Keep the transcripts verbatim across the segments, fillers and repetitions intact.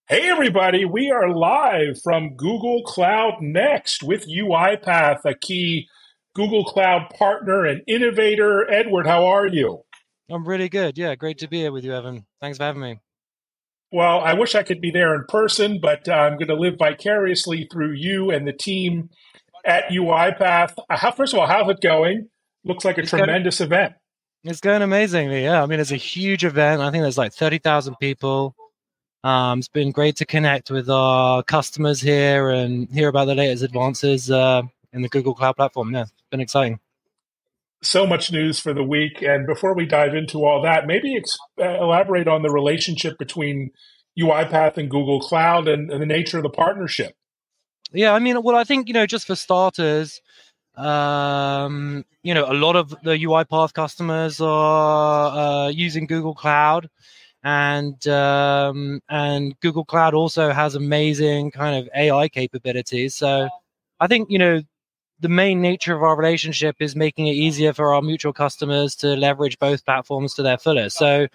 Hey, everybody, we are live from Google Cloud Next with UiPath, a key Google Cloud partner and innovator. Edward, how are you? I'm really good. Yeah, great to be here with you, Evan. Thanks for having me. Well, I wish I could be there in person, but uh, I'm going to live vicariously through you and the team at UiPath. Uh, How, first of all, how's it going? Looks like a It's going tremendous event. it's going amazingly. Yeah, I mean, it's a huge event. I think there's like thirty thousand people. Um, it's been great to connect with our customers here and hear about the latest advances uh, in the Google Cloud Platform. Yeah, it's been exciting. So much news for the week. And before we dive into all that, maybe ex- uh, elaborate on the relationship between UiPath and Google Cloud and, and the nature of the partnership. Yeah, I mean, well, I think, you know, just for starters, um, you know, a lot of the UiPath customers are uh, using Google Cloud. and um, and Google Cloud also has amazing kind of A I capabilities. So I think you know the main nature of our relationship is making it easier for our mutual customers to leverage both platforms to their fullest. So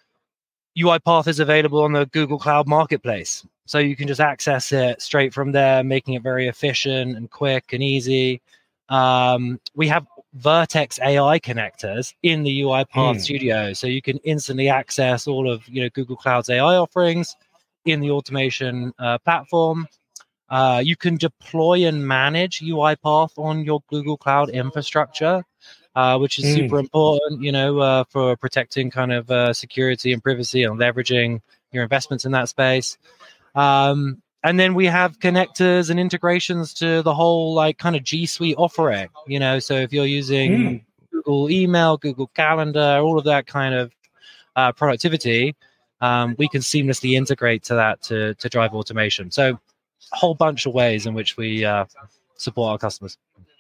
UiPath is available on the Google Cloud Marketplace, so you can just access it straight from there, making it very efficient and quick and easy. Um, we have Vertex A I connectors in the UiPath Hmm. Studio, so you can instantly access all of you know Google Cloud's A I offerings in the automation uh, platform. Uh, you can deploy and manage UiPath on your Google Cloud infrastructure, uh, which is Hmm. super important, you know, uh, for protecting kind of uh, security and privacy and leveraging your investments in that space. Um, and then we have connectors and integrations to the whole like kind of G Suite offering, you know. So if you're Hmm. using Google Email, Google Calendar, all of that kind of uh, productivity, um, we can seamlessly integrate to that to to drive automation. So a whole bunch of ways in which we uh, support our customers.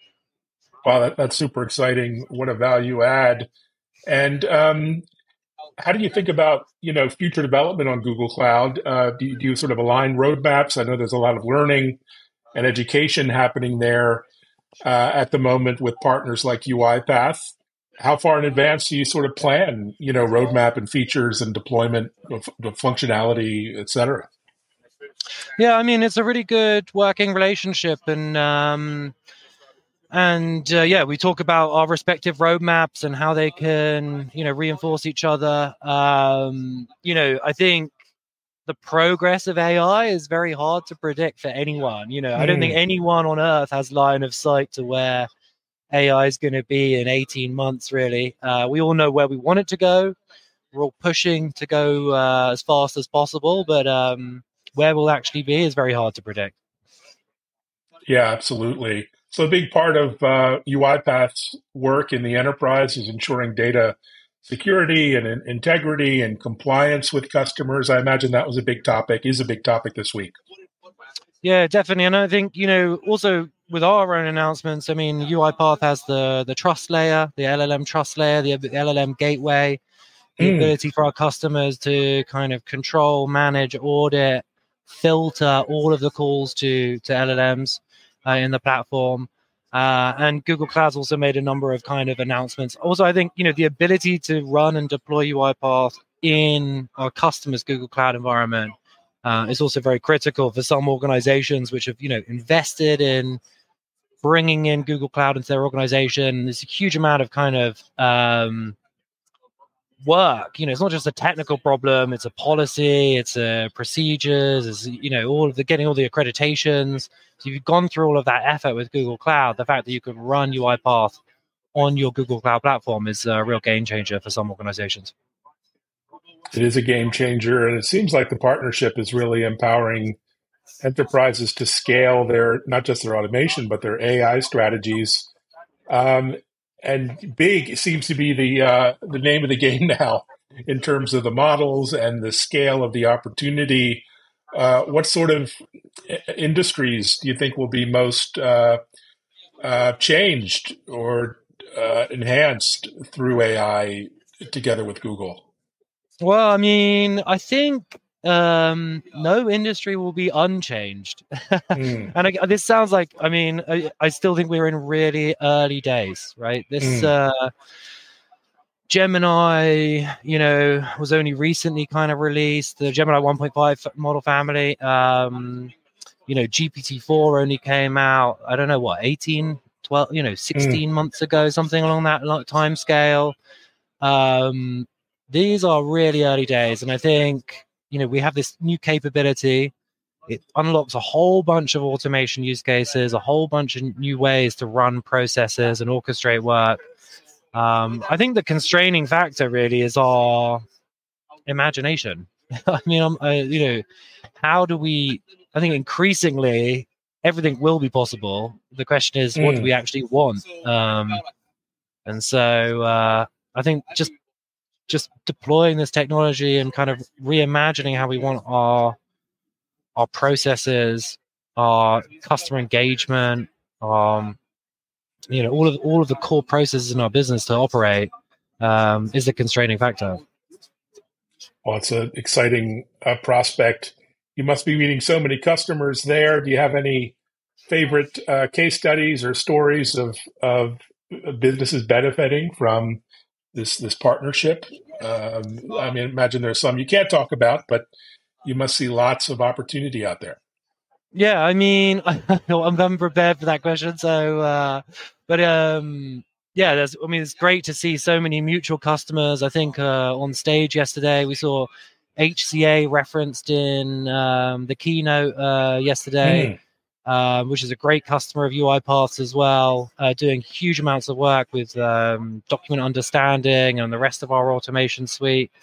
Wow, that, that's super exciting. What a value add. And um, how do you think about, you know, future development on Google Cloud? Uh, do, you, do you sort of align roadmaps? I know there's a lot of learning and education happening there uh, at the moment with partners like UiPath. How far in advance do you sort of plan, you know, roadmap and features and deployment of, of functionality, et cetera? Yeah, I mean it's a really good working relationship, and um, and uh, yeah, we talk about our respective roadmaps and how they can you know reinforce each other. Um, you know, I think the progress of A I is very hard to predict for anyone. You know, I don't think Mm. anyone on earth has line of sight to where A I is going to be in eighteen months. Really, uh, we all know where we want it to go. We're all pushing to go uh, as fast as possible, but um, where we'll actually be is very hard to predict. Yeah, absolutely. So a big part of uh, UiPath's work in the enterprise is ensuring data security and in- integrity and compliance with customers. I imagine that was a big topic, is a big topic this week. Yeah, definitely. And I think, you know, also with our own announcements, I mean, UiPath has the the trust layer, the L L M trust layer, the L L M gateway, the Mm. ability for our customers to kind of control, manage, audit, filter all of the calls to to L L Ms uh, in the platform. Uh, and Google Cloud's also made a number of kind of announcements. Also, I think, you know, the ability to run and deploy UiPath in our customers' Google Cloud environment uh, is also very critical for some organizations which have, you know, invested in bringing in Google Cloud into their organization. There's a huge amount of kind of um, work. You know, it's not just a technical problem; it's a policy, it's a procedures, it's you know all of the getting all the accreditations. So you've gone through all of that effort with Google Cloud. The fact that you can run UiPath on your Google Cloud platform is a real game changer for some organizations. It is a game changer, and it seems like the partnership is really empowering enterprises to scale their not just their automation but their A I strategies. Um, and big seems to be the uh, the name of the game now in terms of the models and the scale of the opportunity. Uh, what sort of industries do you think will be most uh, uh, changed or uh, enhanced through A I together with Google? Well, I mean, I think um, no industry will be unchanged. Mm. and I, this sounds like, I mean, I, I still think we're in really early days, right? This Mm. uh, Gemini, you know, was only recently kind of released, the Gemini one point five model family. Um, you know, G P T four only came out, I don't know what, eighteen, twelve, you know, sixteen mm. months ago, something along that time scale. Um, these are really early days. And I think, you know, we have this new capability. It unlocks a whole bunch of automation use cases, a whole bunch of new ways to run processes and orchestrate work. Um, I think the constraining factor really is our imagination. I mean, um, uh, you know, how do we, I think increasingly everything will be possible. The question is, mm. what do we actually want? Um, and so uh, I think just just deploying this technology and kind of reimagining how we want our our processes, our customer engagement, um, you know, all of all of the core processes in our business to operate um, is a constraining factor. Well, it's an exciting uh, prospect. You must be meeting so many customers there. Do you have any favorite uh, case studies or stories of of businesses benefiting from this this partnership? Um, I mean, imagine there's some you can't talk about, but you must see lots of opportunity out there. Yeah, I mean, I'm unprepared for that question. So, uh, but um, yeah, there's. I mean, it's great to see so many mutual customers. I think uh, on stage yesterday we saw H C A referenced in um, the keynote uh, yesterday, mm. um, which is a great customer of UiPath as well, uh, doing huge amounts of work with um, document understanding and the rest of our automation suite.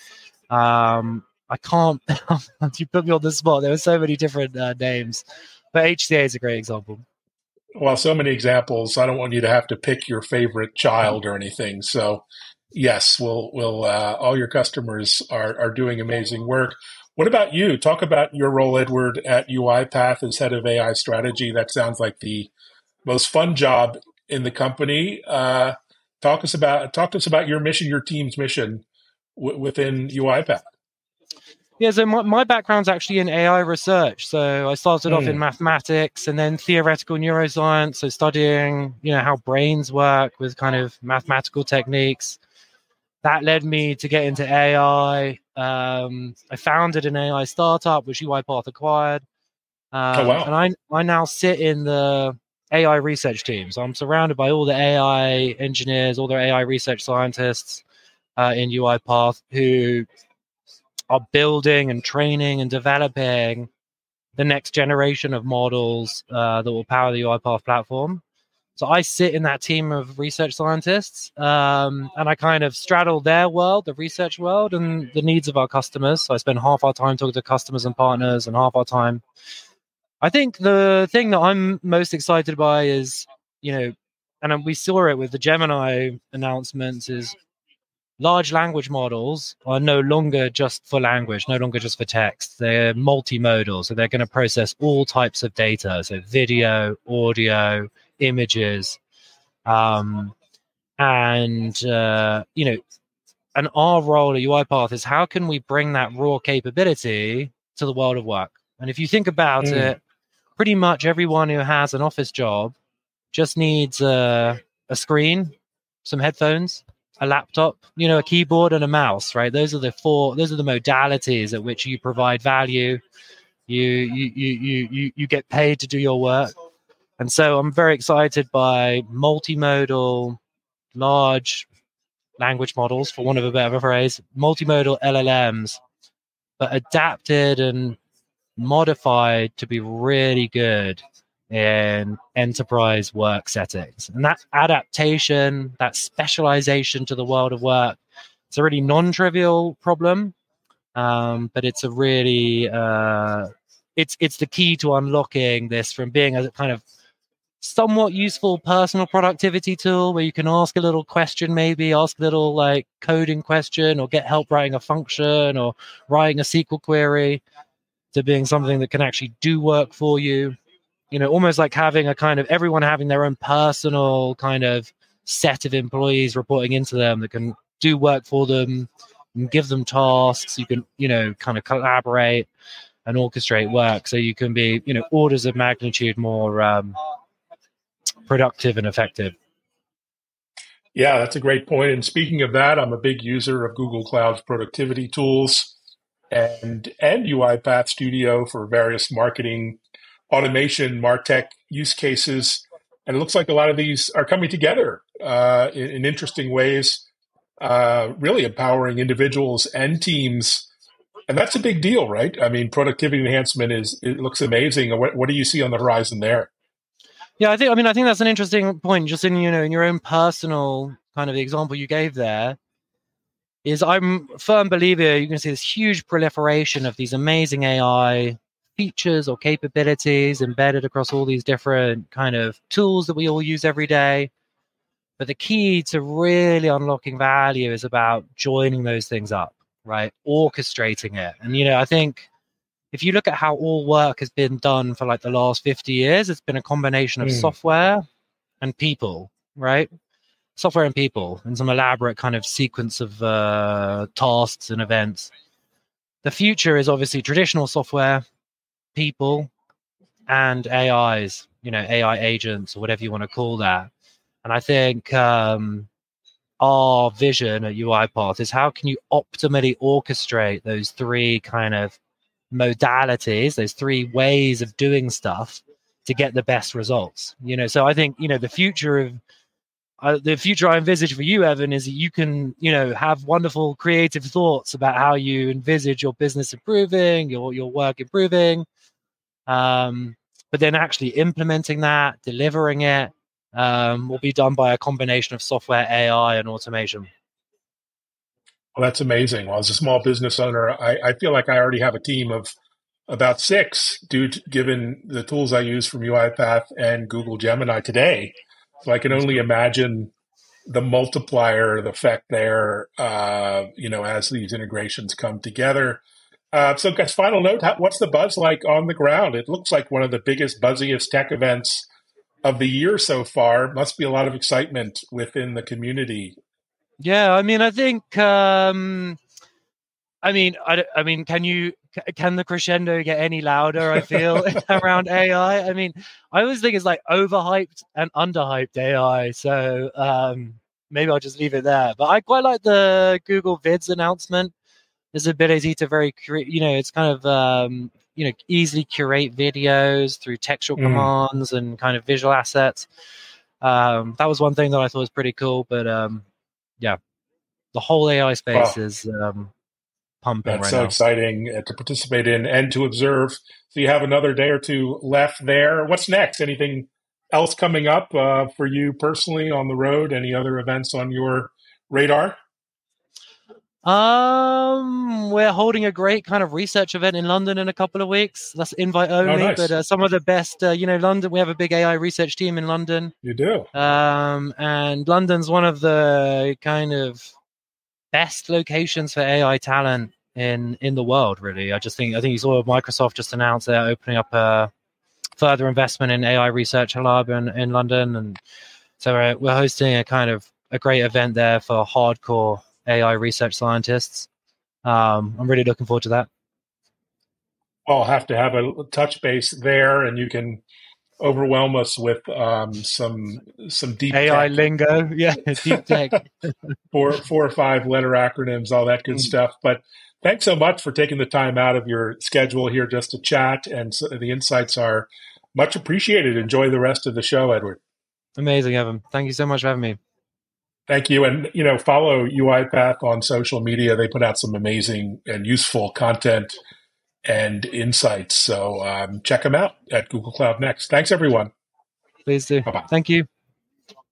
Um, I can't, you put me on the spot. There were so many different uh, names, but H C A is a great example. Well, so many examples. I don't want you to have to pick your favorite child or anything. So yes, we'll, we'll, uh, all your customers are, are doing amazing work. What about you? Talk about your role, Edward, at UiPath as head of A I strategy. That sounds like the most fun job in the company. Uh, talk us about, talk to us about your mission, your team's mission w- within UiPath. Yeah, so my, my background's actually in A I research. So I started mm. off in mathematics and then theoretical neuroscience. So studying, you know, how brains work with kind of mathematical techniques. That led me to get into A I. Um, I founded an A I startup, which UiPath acquired. Um, oh, wow. And I, I now sit in the A I research team. So I'm surrounded by all the A I engineers, all the A I research scientists uh, in UiPath who are building and training and developing the next generation of models uh, that will power the UiPath platform. So I sit in that team of research scientists, um, and I kind of straddle their world, the research world, and the needs of our customers. So I spend half our time talking to customers and partners and half our time. I think the thing that I'm most excited by is, you know, and we saw it with the Gemini announcements, is large language models are no longer just for language, no longer just for text. They're multimodal, so they're going to process all types of data, so video, audio, images, um, and uh, you know, and our role at UiPath is how can we bring that raw capability to the world of work? And if you think about mm. it, pretty much everyone who has an office job just needs a, a screen, some headphones, a laptop, you know, a keyboard and a mouse, right? Those are the four, those are the modalities at which you provide value. You, you, you, you, you, you get paid to do your work. And so I'm very excited by multimodal, large language models, for want of a better phrase, multimodal L L Ms, but adapted and modified to be really good in enterprise work settings. And that adaptation, that specialization to the world of work, it's a really non-trivial problem, um, but it's a really, uh, it's it's the key to unlocking this from being a kind of somewhat useful personal productivity tool where you can ask a little question, maybe ask a little like coding question or get help writing a function or writing a S Q L query, to being something that can actually do work for you. You know, almost like having a kind of everyone having their own personal kind of set of employees reporting into them that can do work for them and give them tasks. You can, you know, kind of collaborate and orchestrate work so you can be, you know, orders of magnitude more um, productive and effective. Yeah, that's a great point. And speaking of that, I'm a big user of Google Cloud's productivity tools and and UiPath Studio for various marketing, automation, MarTech use cases. And it looks like a lot of these are coming together uh, in, in interesting ways, uh, really empowering individuals and teams. And that's a big deal, right? I mean, productivity enhancement is, it looks amazing. What, what do you see on the horizon there? Yeah, I think, I mean, I think that's an interesting point. Just in, you know, in your own personal kind of the example you gave there, is I'm a firm believer you can see this huge proliferation of these amazing A I features or capabilities embedded across all these different kind of tools that we all use every day. But the key to really unlocking value is about joining those things up, right? Orchestrating it. And, you know, I think if you look at how all work has been done for like the last fifty years, it's been a combination of mm. software and people, right? Software and people, and some elaborate kind of sequence of uh, tasks and events. The future is obviously traditional software, people, and A Is, you know, A I agents or whatever you want to call that. And I think um, our vision at UiPath is how can you optimally orchestrate those three kind of modalities, those three ways of doing stuff to get the best results. You know, so I think, you know, the future of Uh, the future I envisage for you, Evan, is that you can, you know, have wonderful creative thoughts about how you envisage your business improving, your your work improving, um, but then actually implementing that, delivering it, um, will be done by a combination of software, A I, and automation. Well, that's amazing. Well, as a small business owner, I, I feel like I already have a team of about six, due to, given the tools I use from UiPath and Google Gemini today. So I can only imagine the multiplier, the effect there, uh, you know, as these integrations come together. Uh, so, guys, final note, how, what's the buzz like on the ground? It looks like one of the biggest, buzziest tech events of the year so far. Must be a lot of excitement within the community. Yeah, I mean, I think, um, I mean, I, I mean, can you, can the crescendo get any louder? I feel around A I. I mean, I always think it's like overhyped and underhyped A I. So um, maybe I'll just leave it there. But I quite like the Google Vids announcement. There's ability to very, you know, it's kind of, um, you know, easily curate videos through textual mm. commands and kind of visual assets. Um, that was one thing that I thought was pretty cool. But um, yeah, the whole A I space oh. is um, pumping That's right so now. exciting to participate in and to observe. So you have another day or two left there. What's next? Anything else coming up uh, for you personally on the road? Any other events on your radar? Um, we're holding a great kind of research event in London in a couple of weeks. That's invite only, oh, nice. but uh, some of the best, uh, you know, London, we have a big A I research team in London. You do? Um, and London's one of the kind of best locations for A I talent in, in the world, really. I just think, I think you saw Microsoft just announced they're opening up a further investment in A I research lab in, in London. And so we're, we're hosting a kind of a great event there for hardcore A I research scientists. Um, I'm really looking forward to that. I'll have to have a touch base there, and you can overwhelm us with um, some some deep A I tech. lingo, yeah, deep tech, four four or five letter acronyms, all that good mm. stuff. But thanks so much for taking the time out of your schedule here just to chat, and so the insights are much appreciated. Enjoy the rest of the show, Edward. Amazing, Evan. Thank you so much for having me. Thank you. And, you know, follow UiPath on social media. They put out some amazing and useful content and insights. So um, check them out at Google Cloud Next. Thanks, everyone. Please do. Bye-bye. Thank you.